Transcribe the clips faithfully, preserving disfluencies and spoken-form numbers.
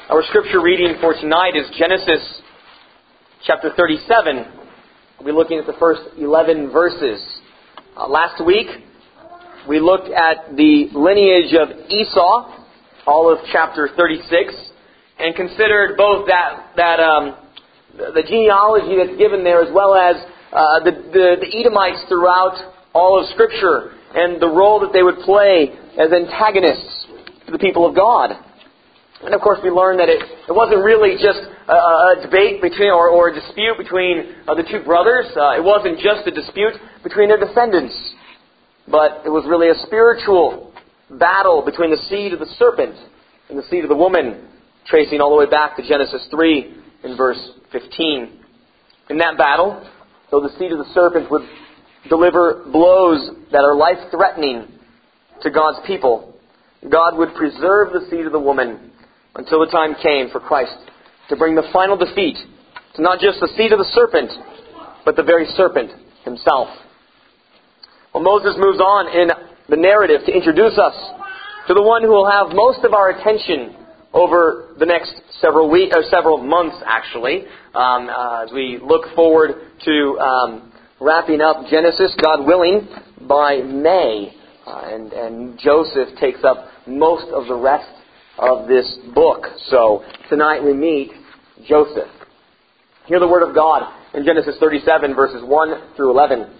Our scripture reading for tonight is Genesis chapter thirty-seven. We'll be looking at the first eleven verses. Uh, last week, we looked at the lineage of Esau, all of chapter thirty-six, and considered both that that um, the genealogy that's given there, as well as uh, the, the the Edomites throughout all of Scripture, and the role that they would play as antagonists to the people of God. And of course we learned that it, it wasn't really just a, a debate between, or, or a dispute between uh, the two brothers. Uh, it wasn't just a dispute between their descendants. But it was really a spiritual battle between the seed of the serpent and the seed of the woman, tracing all the way back to Genesis three in verse fifteen. In that battle, though the seed of the serpent would deliver blows that are life-threatening to God's people, God would preserve the seed of the woman until the time came for Christ to bring the final defeat to not just the seed of the serpent, but the very serpent himself. Well, Moses moves on in the narrative to introduce us to the one who will have most of our attention over the next several weeks, or several months actually, um, uh, as we look forward to um, wrapping up Genesis, God willing, by May. Uh, and, and Joseph takes up most of the rest of this book. So tonight we meet Joseph. Hear the word of God in Genesis thirty-seven, verses one through eleven.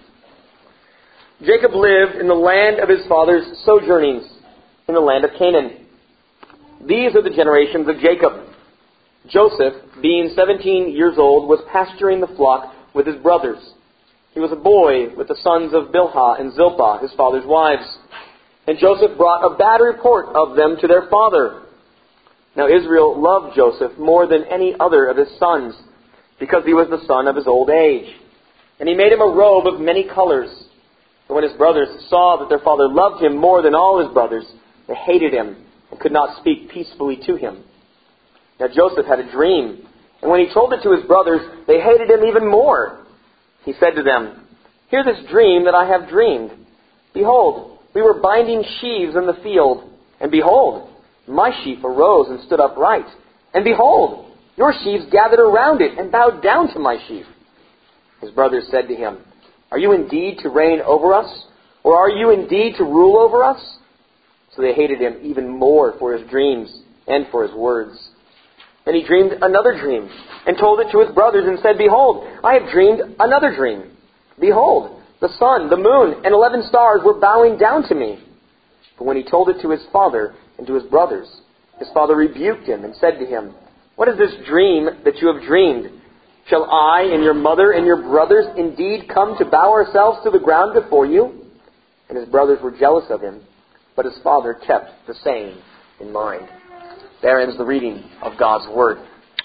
Jacob lived in the land of his father's sojournings, in the land of Canaan. These are the generations of Jacob. Joseph, being seventeen years old, was pasturing the flock with his brothers. He was a boy with the sons of Bilhah and Zilpah, his father's wives. And Joseph brought a bad report of them to their father. Now Israel loved Joseph more than any other of his sons, because he was the son of his old age. And he made him a robe of many colors. But when his brothers saw that their father loved him more than all his brothers, they hated him and could not speak peacefully to him. Now Joseph had a dream, and when he told it to his brothers, they hated him even more. He said to them, "Hear this dream that I have dreamed. Behold, we were binding sheaves in the field, and behold, my sheaf arose and stood upright. And behold, your sheaves gathered around it and bowed down to my sheaf." His brothers said to him, "Are you indeed to reign over us? Or are you indeed to rule over us?" So they hated him even more for his dreams and for his words. Then he dreamed another dream and told it to his brothers and said, "Behold, I have dreamed another dream. Behold, the sun, the moon, and eleven stars were bowing down to me." But when he told it to his father and to his brothers, his father rebuked him and said to him, "What is this dream that you have dreamed? Shall I and your mother and your brothers indeed come to bow ourselves to the ground before you?" And his brothers were jealous of him, but his father kept the same in mind. There ends the reading of God's Word.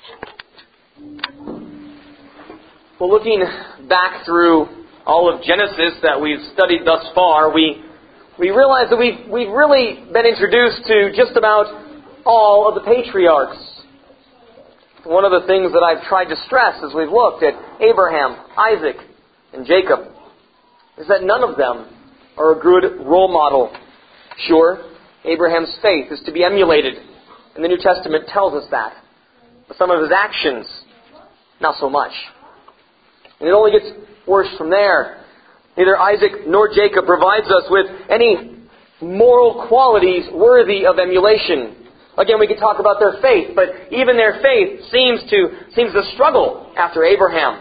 Well, looking back through all of Genesis that we've studied thus far, we we realize that we've, we've really been introduced to just about all of the patriarchs. One of the things that I've tried to stress as we've looked at Abraham, Isaac, and Jacob is that none of them are a good role model. Sure, Abraham's faith is to be emulated, and the New Testament tells us that. But some of his actions, not so much. And it only gets worse from there. Neither Isaac nor Jacob provides us with any moral qualities worthy of emulation. Again, we could talk about their faith, but even their faith seems to seems to struggle after Abraham.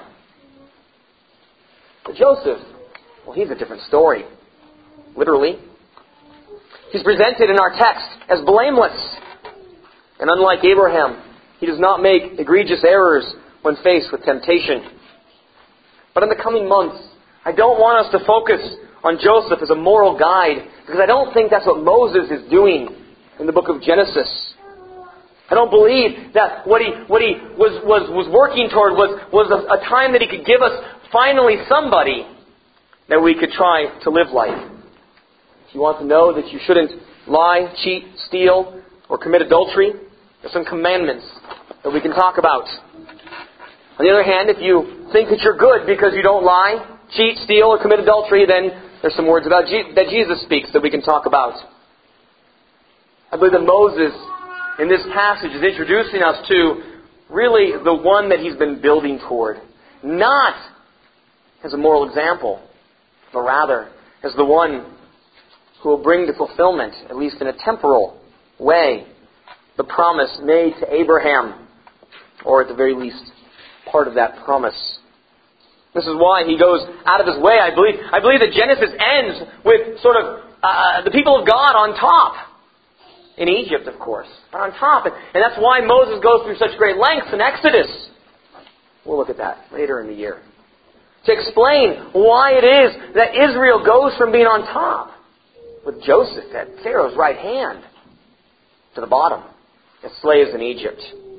But Joseph, well, he's a different story. Literally. He's presented in our text as blameless. And unlike Abraham, he does not make egregious errors when faced with temptation. But in the coming months, I don't want us to focus on Joseph as a moral guide, because I don't think that's what Moses is doing in the book of Genesis. I don't believe that what he what he was was, was working toward was, was a, a time that he could give us finally somebody that we could try to live like. If you want to know that you shouldn't lie, cheat, steal, or commit adultery, there's some commandments that we can talk about. On the other hand, if you think that you're good because you don't lie, cheat, steal, or commit adultery, then there's some words about Je- that Jesus speaks that we can talk about. I believe that Moses in this passage is introducing us to really the one that he's been building toward. Not as a moral example, but rather as the one who will bring to fulfillment, at least in a temporal way, the promise made to Abraham, or at the very least, part of that promise. This is why he goes out of his way. I believe I believe that Genesis ends with sort of uh, the people of God on top. In Egypt, of course. But on top. And, and that's why Moses goes through such great lengths in Exodus. We'll look at that later in the year. To explain why it is that Israel goes from being on top with Joseph at Pharaoh's right hand to the bottom as slaves in Egypt.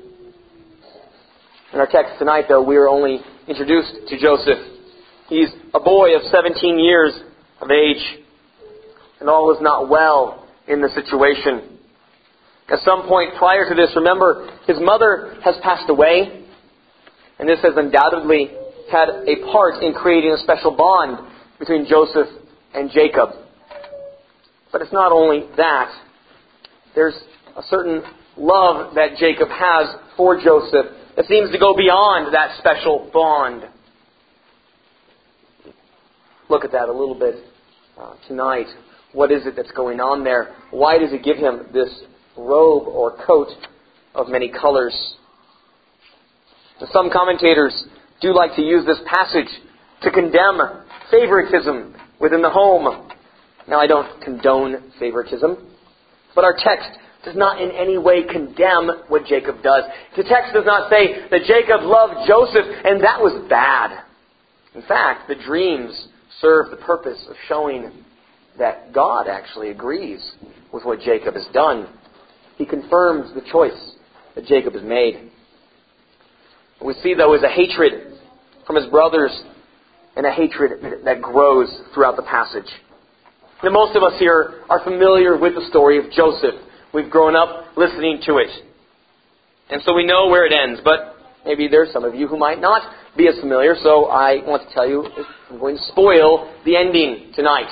In our text tonight, though, we are only introduced to Joseph. He's a boy of seventeen years of age, and all is not well in the situation. At some point prior to this, remember, his mother has passed away, and this has undoubtedly had a part in creating a special bond between Joseph and Jacob. But it's not only that. There's a certain love that Jacob has for Joseph that seems to go beyond that special bond. Look at that a little bit uh, tonight. What is it that's going on there? Why does he give him this robe or coat of many colors? Some commentators do like to use this passage to condemn favoritism within the home. Now, I don't condone favoritism, but our text does not in any way condemn what Jacob does. The text does not say that Jacob loved Joseph and that was bad. In fact, the dreams serve the purpose of showing that God actually agrees with what Jacob has done. He confirms the choice that Jacob has made. What we see, though, is a hatred from his brothers and a hatred that grows throughout the passage. Now, most of us here are familiar with the story of Joseph. We've grown up listening to it. And so we know where it ends. But maybe there's some of you who might not be as familiar. So I want to tell you, I'm going to spoil the ending tonight.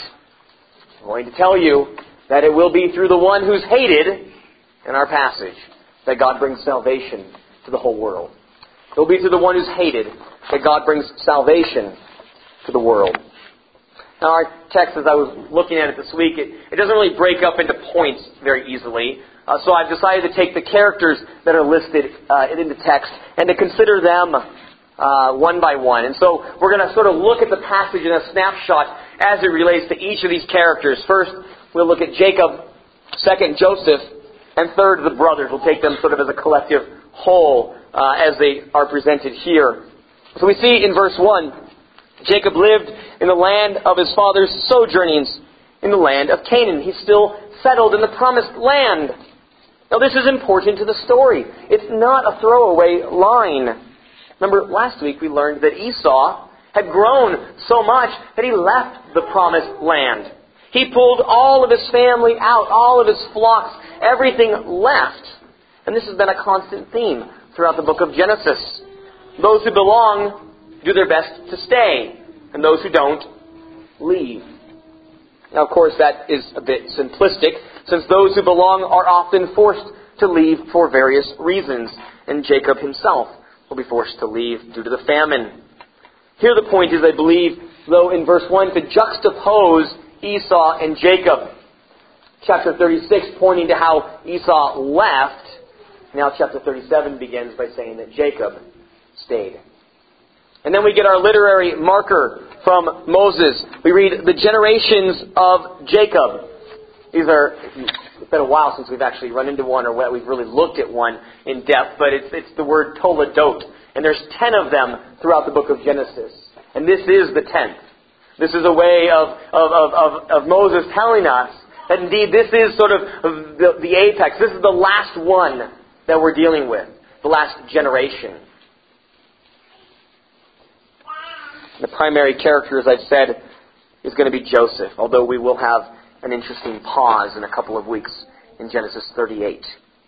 I'm going to tell you that it will be through the one who's hated in our passage that God brings salvation to the whole world. It will be through the one who's hated that God brings salvation to the world. Now, our text, as I was looking at it this week, it, it doesn't really break up into points very easily. Uh, so I've decided to take the characters that are listed uh, in the text and to consider them uh, one by one. And so we're going to sort of look at the passage in a snapshot as it relates to each of these characters. First, we'll look at Jacob. Second, Joseph. And third, the brothers. We'll take them sort of as a collective whole uh, as they are presented here. So we see in verse one, Jacob lived in the land of his father's sojournings, in the land of Canaan. He's still settled in the promised land. Now this is important to the story. It's not a throwaway line. Remember, last week we learned that Esau had grown so much that he left the promised land. He pulled all of his family out, all of his flocks, everything left. And this has been a constant theme throughout the book of Genesis. Those who belong do their best to stay, and those who don't, leave. Now, of course, that is a bit simplistic, since those who belong are often forced to leave for various reasons, and Jacob himself will be forced to leave due to the famine. Here the point is, I believe, though, in verse one, to juxtapose Esau and Jacob. Chapter thirty-six pointing to how Esau left. Now chapter thirty-seven begins by saying that Jacob stayed. And then we get our literary marker from Moses. We read the generations of Jacob. These are, it's been a while since we've actually run into one or we've really looked at one in depth, but it's, it's the word toledot. And there's ten of them throughout the book of Genesis. And this is the tenth. This is a way of, of, of, of, of Moses telling us that indeed this is sort of the, the apex. This is the last one that we're dealing with. The last generation. The primary character, as I've said, is going to be Joseph, although we will have an interesting pause in a couple of weeks in Genesis thirty-eight.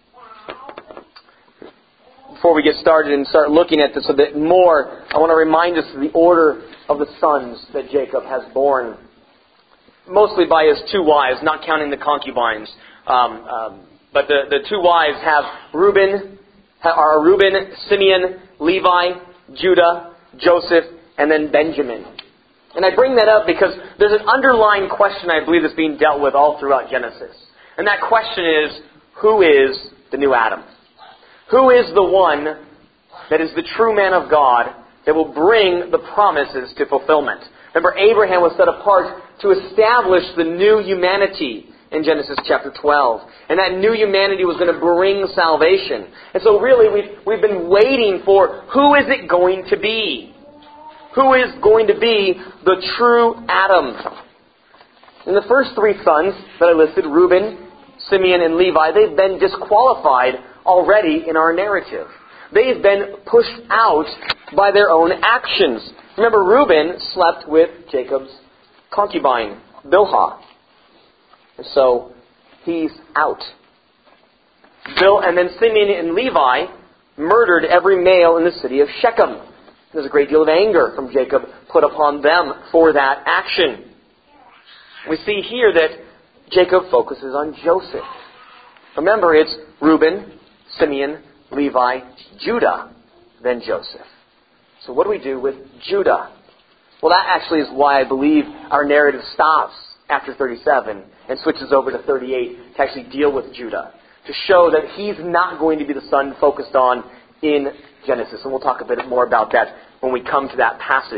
Before we get started and start looking at this a bit more, I want to remind us of the order of the sons that Jacob has borne. Mostly by his two wives, not counting the concubines. Um, um, But the, the two wives have Reuben, are Reuben, Simeon, Levi, Judah, Joseph, and then Benjamin. And I bring that up because there's an underlying question I believe that's being dealt with all throughout Genesis. And that question is, who is the new Adam? Who is the one that is the true man of God that will bring the promises to fulfillment? Remember, Abraham was set apart to establish the new humanity in Genesis chapter twelve. And that new humanity was going to bring salvation. And so really we've, we've been waiting for who is it going to be? Who is going to be the true Adam? And the first three sons that I listed, Reuben, Simeon, and Levi, they've been disqualified already in our narrative. They've been pushed out by their own actions. Remember, Reuben slept with Jacob's concubine, Bilhah. And so, he's out. Bill, and then Simeon and Levi murdered every male in the city of Shechem. There's a great deal of anger from Jacob put upon them for that action. We see here that Jacob focuses on Joseph. Remember, it's Reuben, Simeon, Levi, Judah, then Joseph. So what do we do with Judah? Well, that actually is why I believe our narrative stops after thirty-seven and switches over to thirty-eight to actually deal with Judah, to show that he's not going to be the son focused on in Genesis. And we'll talk a bit more about that when we come to that passage.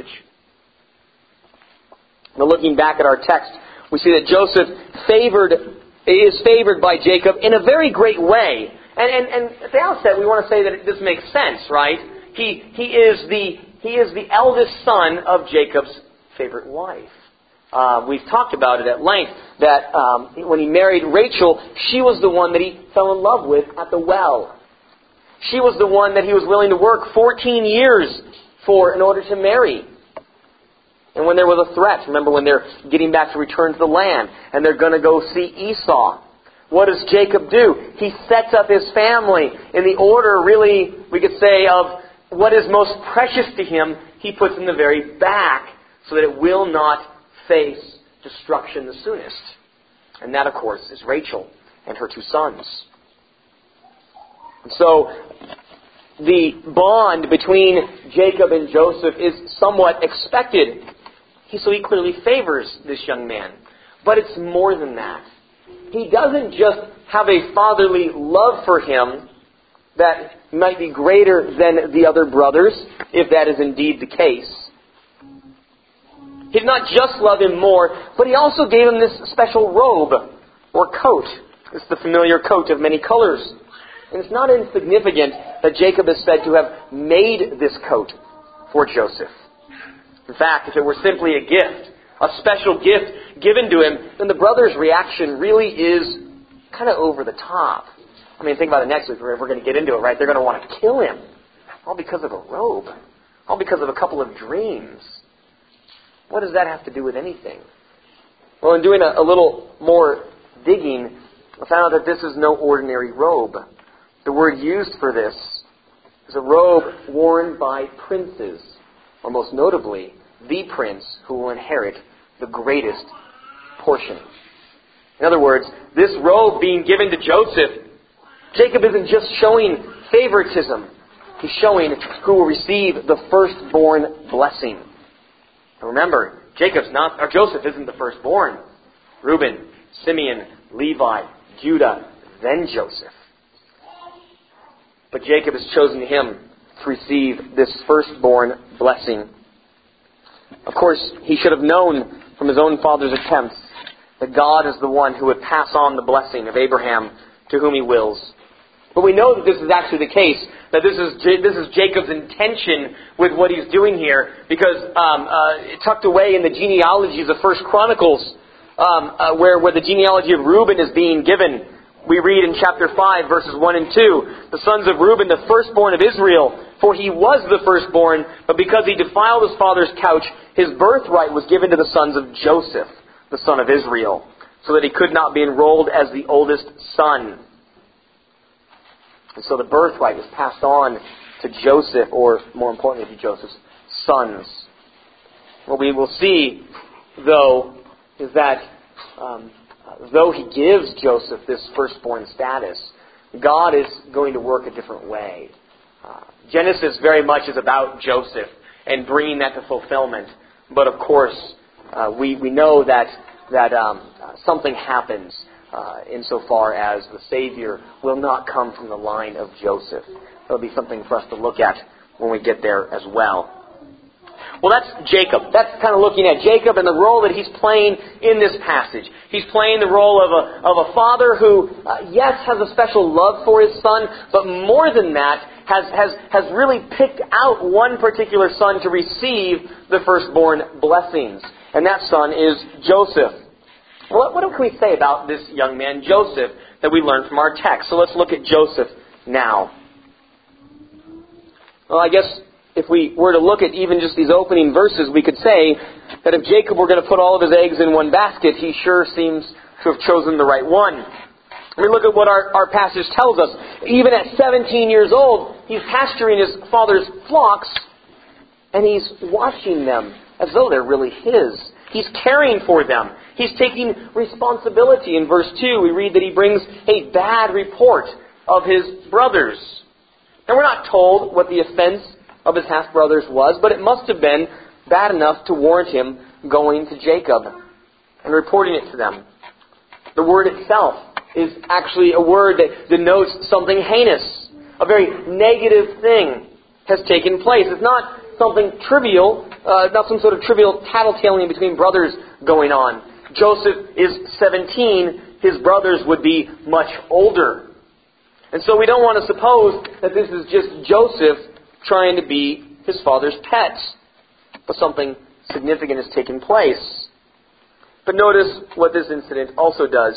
Now, looking back at our text, we see that Joseph favored is favored by Jacob in a very great way. And, and, and at the outset, we want to say that this makes sense, right? He, he, is the, he is the eldest son of Jacob's favorite wife. Uh, we've talked about it at length, that um, when he married Rachel, she was the one that he fell in love with at the well. She was the one that he was willing to work fourteen years for in order to marry. And when there was a threat, remember when they're getting back to return to the land, and they're going to go see Esau, what does Jacob do? He sets up his family in the order, really, we could say, of what is most precious to him, he puts in the very back, so that it will not face destruction the soonest. And that, of course, is Rachel and her two sons. And so, the bond between Jacob and Joseph is somewhat expected. He, so he clearly favors this young man. But it's more than that. He doesn't just have a fatherly love for him that might be greater than the other brothers, if that is indeed the case. He did not just love him more, but he also gave him this special robe or coat. It's the familiar coat of many colors. And it's not insignificant that Jacob is said to have made this coat for Joseph. In fact, if it were simply a gift, a special gift given to him, then the brothers' reaction really is kind of over the top. I mean, think about it next week. We're going to get into it, right? They're going to want to kill him. All because of a robe. All because of a couple of dreams. What does that have to do with anything? Well, in doing a, a little more digging, I found out that this is no ordinary robe. The word used for this is a robe worn by princes, or most notably, the prince who will inherit the greatest portion. In other words, this robe being given to Joseph, Jacob isn't just showing favoritism. He's showing who will receive the firstborn blessing. Now remember, Jacob's not, or Joseph isn't the firstborn. Reuben, Simeon, Levi, Judah, then Joseph. But Jacob has chosen him to receive this firstborn blessing. Of course, he should have known from his own father's attempts that God is the one who would pass on the blessing of Abraham to whom he wills. But we know that this is actually the case, that this is this is Jacob's intention with what he's doing here, because um, uh, tucked away in the genealogies of First Chronicles, um, uh, where, where the genealogy of Reuben is being given, we read in chapter five, verses one and two, the sons of Reuben, the firstborn of Israel, for he was the firstborn, but because he defiled his father's couch, his birthright was given to the sons of Joseph, the son of Israel, so that he could not be enrolled as the oldest son. And so the birthright was passed on to Joseph, or more importantly to Joseph's sons. What we will see, though, is that um, uh, though He gives Joseph this firstborn status, God is going to work a different way. Uh, Genesis very much is about Joseph and bringing that to fulfillment. But of course, uh, we, we know that, that um, uh, something happens uh, insofar as the Savior will not come from the line of Joseph. That'll be something for us to look at when we get there as well. Well, that's Jacob. That's kind of looking at Jacob and the role that he's playing in this passage. He's playing the role of a, of a father who, uh, yes, has a special love for his son, but more than that, has, has, has really picked out one particular son to receive the firstborn blessings. And that son is Joseph. What, what can we say about this young man, Joseph, that we learn from our text? So let's look at Joseph now. Well, I guess if we were to look at even just these opening verses, we could say that if Jacob were going to put all of his eggs in one basket, he sure seems to have chosen the right one. I mean, look at what our, our passage tells us. Even at seventeen years old, he's pasturing his father's flocks, and he's watching them as though they're really his. He's caring for them. He's taking responsibility. In verse two, we read that he brings a bad report of his brothers. And we're not told what the offense of his half-brothers was, but it must have been bad enough to warrant him going to Jacob and reporting it to them. The word itself is actually a word that denotes something heinous. A very negative thing has taken place. It's not something trivial, uh, not some sort of trivial tattletaling between brothers going on. Joseph is seventeen. His brothers would be much older. And so we don't want to suppose that this is just Joseph trying to be his father's pet. But something significant has taken place. But notice what this incident also does.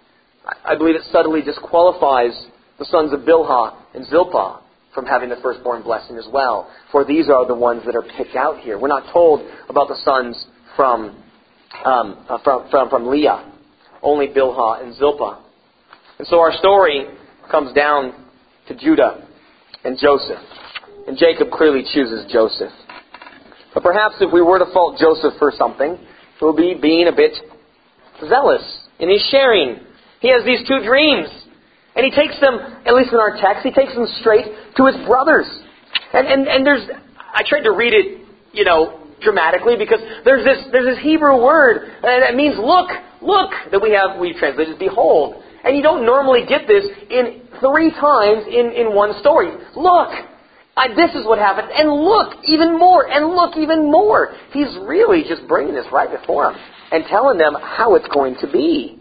I believe it subtly disqualifies the sons of Bilhah and Zilpah from having the firstborn blessing as well. For these are the ones that are picked out here. We're not told about the sons from, um, uh, from, from, from Leah. Only Bilhah and Zilpah. And so our story comes down to Judah and Joseph. And Jacob clearly chooses Joseph. But perhaps if we were to fault Joseph for something, it would be being a bit zealous in his sharing. He has these two dreams. And he takes them, at least in our text, he takes them straight to his brothers. And and, and there's, I tried to read it, you know, dramatically, because there's this there's this Hebrew word that means look, look, that we have, we translate as behold. And you don't normally get this in three times in, in one story. Look, I, this is what happened. And look, even more. And look, even more. He's really just bringing this right before them and telling them how it's going to be.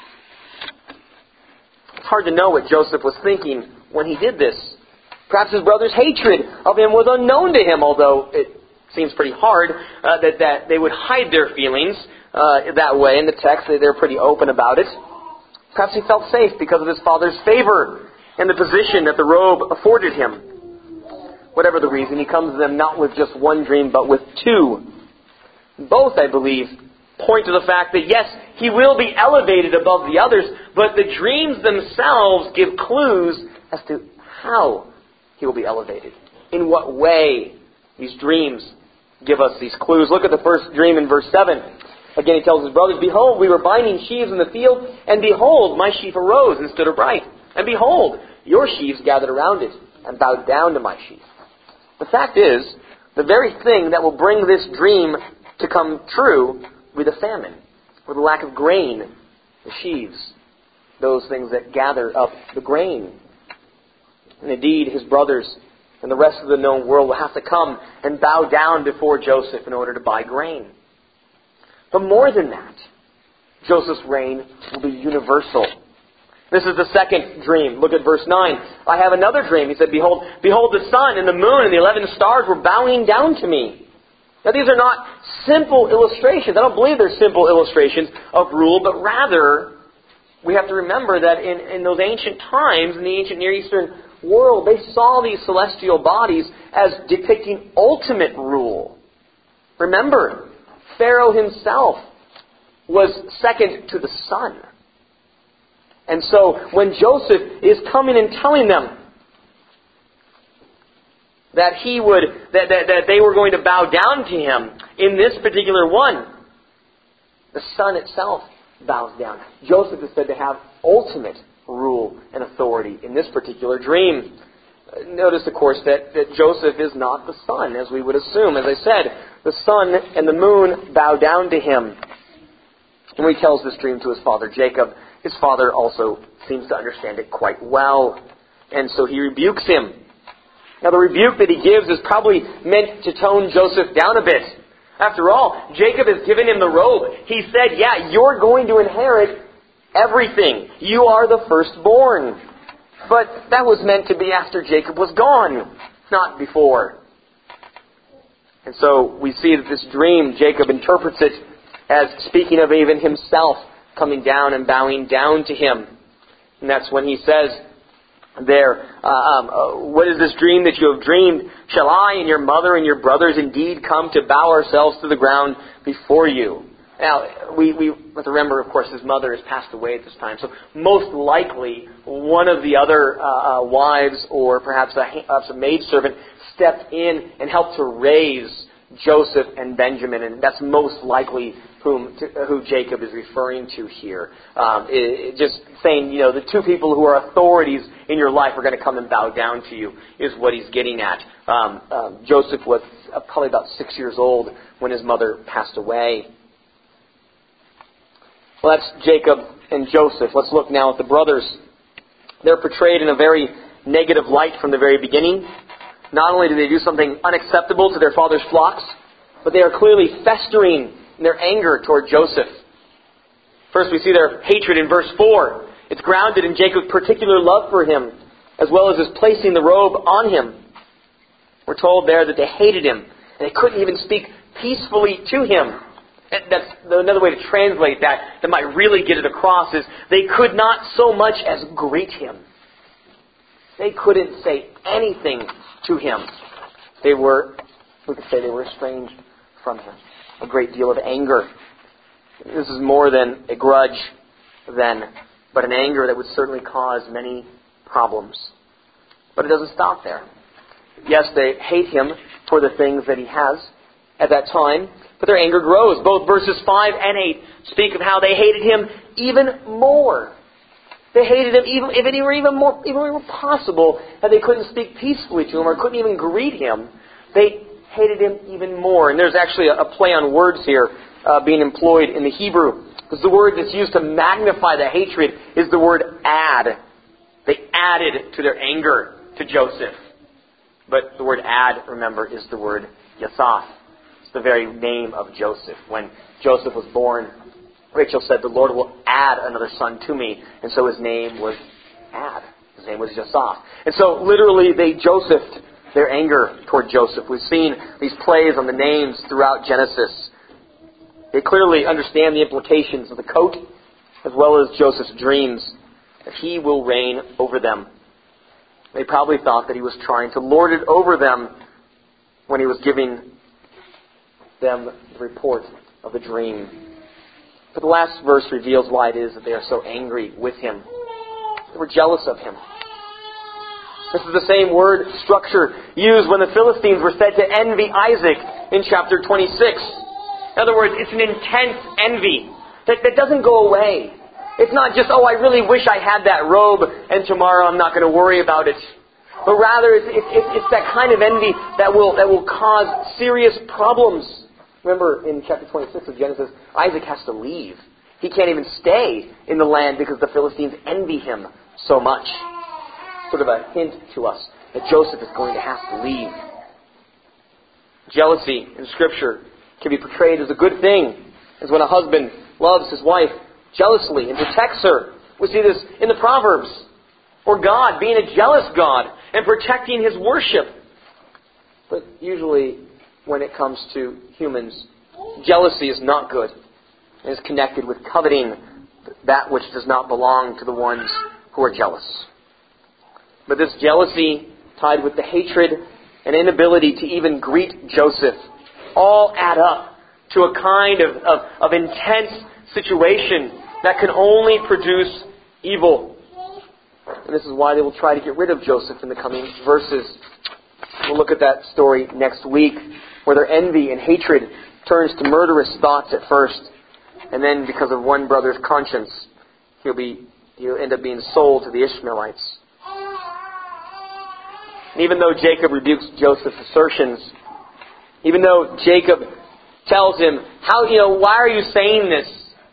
It's hard to know what Joseph was thinking when he did this. Perhaps his brother's hatred of him was unknown to him, although it seems pretty hard uh, that, that they would hide their feelings uh, that way in the text. They're pretty open about it. Perhaps he felt safe because of his father's favor and the position that the robe afforded him. Whatever the reason, he comes to them not with just one dream, but with two. Both, I believe, point to the fact that, yes, he will be elevated above the others, but the dreams themselves give clues as to how he will be elevated. In what way these dreams give us these clues. Look at the first dream in verse seven. Again, he tells his brothers, behold, we were binding sheaves in the field, and behold, my sheaf arose and stood upright. And behold, your sheaves gathered around it and bowed down to my sheaf. The fact is, the very thing that will bring this dream to come true will be the famine, or the lack of grain, the sheaves, those things that gather up the grain. And indeed, his brothers and the rest of the known world will have to come and bow down before Joseph in order to buy grain. But more than that, Joseph's reign will be universal. This is the second dream. Look at verse nine. I have another dream. He said, Behold, behold, the sun and the moon and the eleven stars were bowing down to me. Now these are not simple illustrations. I don't believe they're simple illustrations of rule, but rather we have to remember that in, in those ancient times, in the ancient Near Eastern world, they saw these celestial bodies as depicting ultimate rule. Remember, Pharaoh himself was second to the sun. And so when Joseph is coming and telling them that he would, that, that, that they were going to bow down to him in this particular one, the sun itself bows down. Joseph is said to have ultimate rule and authority in this particular dream. Notice, of course, that, that Joseph is not the sun, as we would assume. As I said, the sun and the moon bow down to him. And when he tells this dream to his father Jacob, his father also seems to understand it quite well. And so he rebukes him. Now, the rebuke that he gives is probably meant to tone Joseph down a bit. After all, Jacob has given him the robe. He said, yeah, you're going to inherit everything. You are the firstborn. But that was meant to be after Jacob was gone, not before. And so we see that this dream, Jacob interprets it as speaking of even himself coming down and bowing down to him. And that's when he says there, uh, um, uh, what is this dream that you have dreamed? Shall I and your mother and your brothers indeed come to bow ourselves to the ground before you? Now, we, we have to remember, of course, his mother has passed away at this time. So most likely, one of the other uh, uh, wives or perhaps a, perhaps a maidservant stepped in and helped to raise Joseph and Benjamin. And that's most likely whom, to, who Jacob is referring to here. Um, it, it just saying, you know, the two people who are authorities in your life are going to come and bow down to you is what he's getting at. Um, um, Joseph was uh, probably about six years old when his mother passed away. Well, that's Jacob and Joseph. Let's look now at the brothers. They're portrayed in a very negative light from the very beginning. Not only do they do something unacceptable to their father's flocks, but they are clearly festering in their anger toward Joseph. First, we see their hatred in verse four. It's grounded in Jacob's particular love for him, as well as his placing the robe on him. We're told there that they hated him, and they couldn't even speak peacefully to him. That's another way to translate that that might really get it across is they could not so much as greet him. They couldn't say anything to him. They were, we could say they were estranged from him. A great deal of anger. This is more than a grudge then, but an anger that would certainly cause many problems. But it doesn't stop there. Yes, they hate him for the things that he has at that time, but their anger grows. Both verses five and eight speak of how they hated him even more. They hated him even if it were even more, even more possible that they couldn't speak peacefully to him or couldn't even greet him. They hated him even more. And there's actually a, a play on words here uh, being employed in the Hebrew. Because the word that's used to magnify the hatred is the word add. They added to their anger to Joseph. But the word add, remember, is the word Yasaf. It's the very name of Joseph. When Joseph was born, Rachel said, the Lord will add another son to me. And so his name was Add. His name was Yasaf. And so literally they Josephed their anger toward Joseph. We've seen these plays on the names throughout Genesis. They clearly understand the implications of the coat as well as Joseph's dreams, that he will reign over them. They probably thought that he was trying to lord it over them when he was giving them the report of the dream. But the last verse reveals why it is that they are so angry with him. They were jealous of him. This is the same word structure used when the Philistines were said to envy Isaac in chapter twenty-six. In other words, it's an intense envy that, that doesn't go away. It's not just, oh, I really wish I had that robe and tomorrow I'm not going to worry about it. But rather, it's, it's, it's that kind of envy that will, that will cause serious problems. Remember in chapter twenty-six of Genesis, Isaac has to leave. He can't even stay in the land because the Philistines envy him so much. Sort of a hint to us that Joseph is going to have to leave. Jealousy in Scripture can be portrayed as a good thing, as when a husband loves his wife jealously and protects her. We see this in the Proverbs. Or God being a jealous God and protecting his worship. But usually when it comes to humans, jealousy is not good. It is connected with coveting that which does not belong to the ones who are jealous. But this jealousy, tied with the hatred and inability to even greet Joseph, all add up to a kind of, of, of intense situation that can only produce evil. And this is why they will try to get rid of Joseph in the coming verses. We'll look at that story next week, where their envy and hatred turns to murderous thoughts at first. And then because of one brother's conscience, he'll be he'll end up being sold to the Ishmaelites. And even though Jacob rebukes Joseph's assertions, even though Jacob tells him, "How you know why are you saying this?"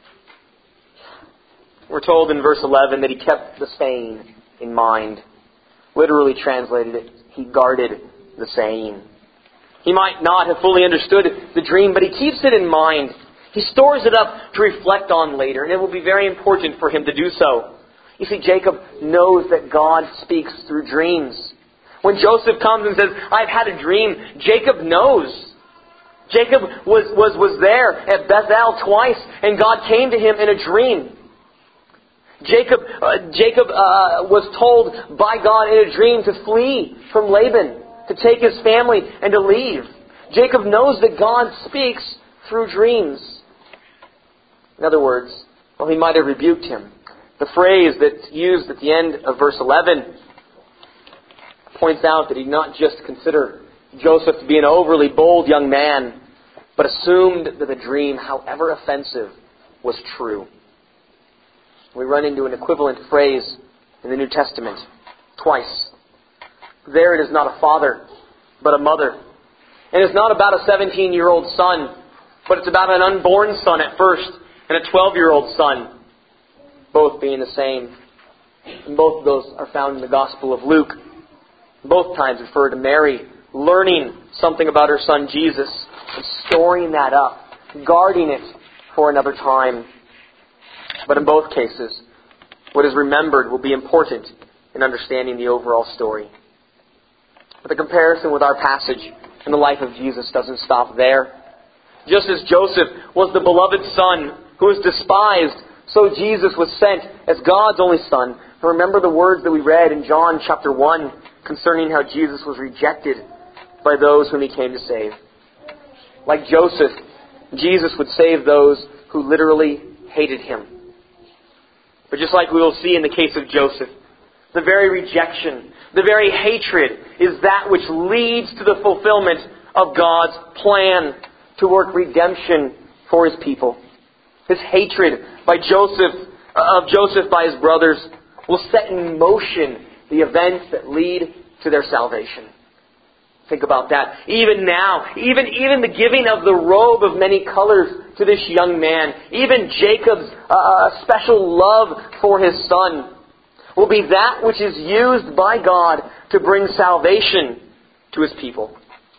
We're told in verse eleven that he kept the saying in mind. Literally translated it, he guarded the saying. He might not have fully understood the dream, but he keeps it in mind. He stores it up to reflect on later, and it will be very important for him to do so. You see, Jacob knows that God speaks through dreams. When Joseph comes and says, "I've had a dream," Jacob knows. Jacob was, was, was there at Bethel twice, and God came to him in a dream. Jacob, uh, Jacob uh, was told by God in a dream to flee from Laban, to take his family and to leave. Jacob knows that God speaks through dreams. In other words, well, he might have rebuked him. The phrase that's used at the end of verse eleven points out that he not just considered Joseph to be an overly bold young man, but assumed that the dream, however offensive, was true. We run into an equivalent phrase in the New Testament twice. There it is not a father, but a mother. And it's not about a seventeen-year-old son, but it's about an unborn son at first and a twelve-year-old son, both being the same. And both of those are found in the Gospel of Luke. Both times refer to Mary learning something about her son Jesus and storing that up, guarding it for another time. But in both cases, what is remembered will be important in understanding the overall story. But the comparison with our passage in the life of Jesus doesn't stop there. Just as Joseph was the beloved son who was despised, so Jesus was sent as God's only son. And remember the words that we read in John chapter one concerning how Jesus was rejected by those whom he came to save. Like Joseph, Jesus would save those who literally hated him. But just like we will see in the case of Joseph, the very rejection, the very hatred is that which leads to the fulfillment of God's plan to work redemption for His people. His hatred by Joseph, of Joseph by his brothers will set in motion the events that lead to their salvation. Think about that. Even now, even, even the giving of the robe of many colors to this young man, even Jacob's uh, special love for his son, will be that which is used by God to bring salvation to His people.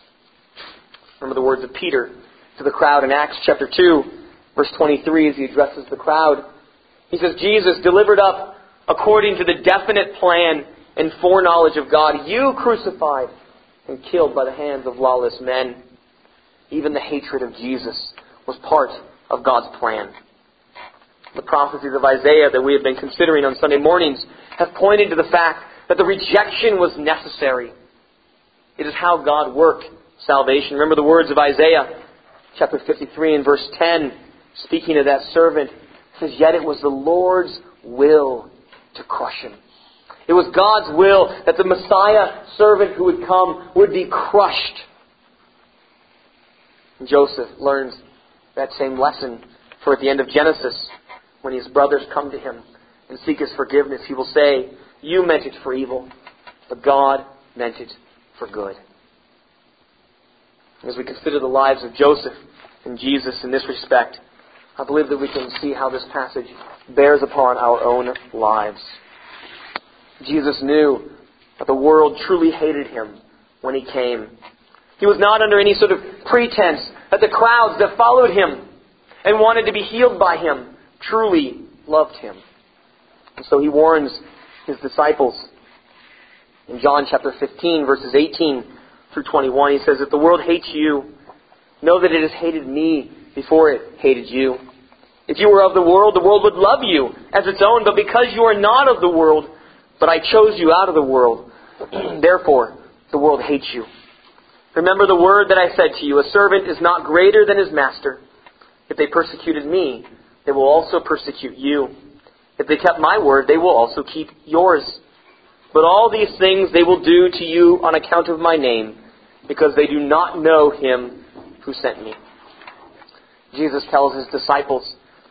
Remember the words of Peter to the crowd in Acts chapter two, verse twenty-three, as he addresses the crowd. He says, "Jesus, delivered up according to the definite plan and foreknowledge of God, you crucified and killed by the hands of lawless men." Even the hatred of Jesus was part of God's plan. The prophecies of Isaiah that we have been considering on Sunday mornings have pointed to the fact that the rejection was necessary. It is how God worked salvation. Remember the words of Isaiah chapter fifty-three and verse ten, speaking of that servant. It says, "Yet it was the Lord's will to crush him." It was God's will that the Messiah servant who would come would be crushed. And Joseph learns that same lesson, for at the end of Genesis, when his brothers come to him and seek his forgiveness, he will say, "You meant it for evil, but God meant it for good." As we consider the lives of Joseph and Jesus in this respect, I believe that we can see how this passage bears upon our own lives. Jesus knew that the world truly hated him when he came. He was not under any sort of pretense that the crowds that followed him and wanted to be healed by him truly loved him. And so he warns his disciples in John chapter fifteen, verses eighteen through twenty-one. He says, "If the world hates you, know that it has hated me before it hated you. If you were of the world, the world would love you as its own. But because you are not of the world, but I chose you out of the world, therefore the world hates you. Remember the word that I said to you, a servant is not greater than his master. If they persecuted me, they will also persecute you. If they kept my word, they will also keep yours. But all these things they will do to you on account of my name, because they do not know him who sent me." Jesus tells his disciples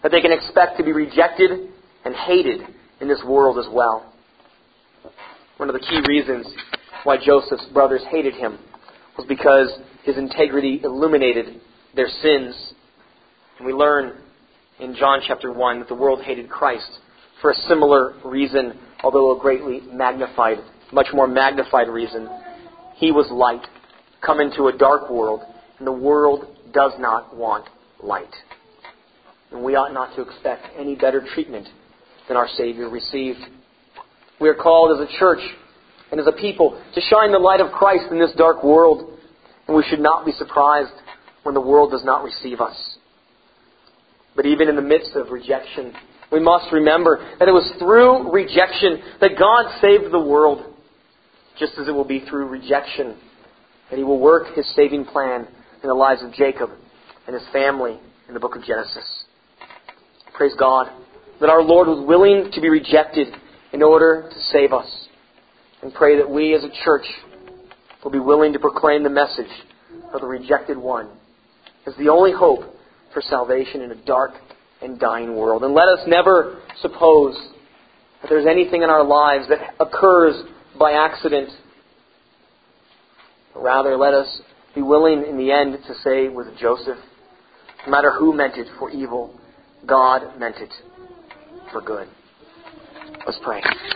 that they can expect to be rejected and hated in this world as well. One of the key reasons why Joseph's brothers hated him was because his integrity illuminated their sins. And we learn in John chapter one that the world hated Christ for a similar reason, although a greatly magnified, much more magnified reason. He was light, come into a dark world, and the world does not want light. And we ought not to expect any better treatment than our Savior received. We are called as a church and as a people to shine the light of Christ in this dark world, and we should not be surprised when the world does not receive us. But even in the midst of rejection, we must remember that it was through rejection that God saved the world, just as it will be through rejection that He will work His saving plan in the lives of Jacob and his family in the book of Genesis. Praise God that our Lord was willing to be rejected in order to save us. And pray that we as a church will be willing to proclaim the message of the rejected one as the only hope for salvation in a dark and dying world. And let us never suppose that there's anything in our lives that occurs by accident. But rather, let us be willing in the end to say with Joseph, no matter who meant it for evil, God meant it for good. Let's pray.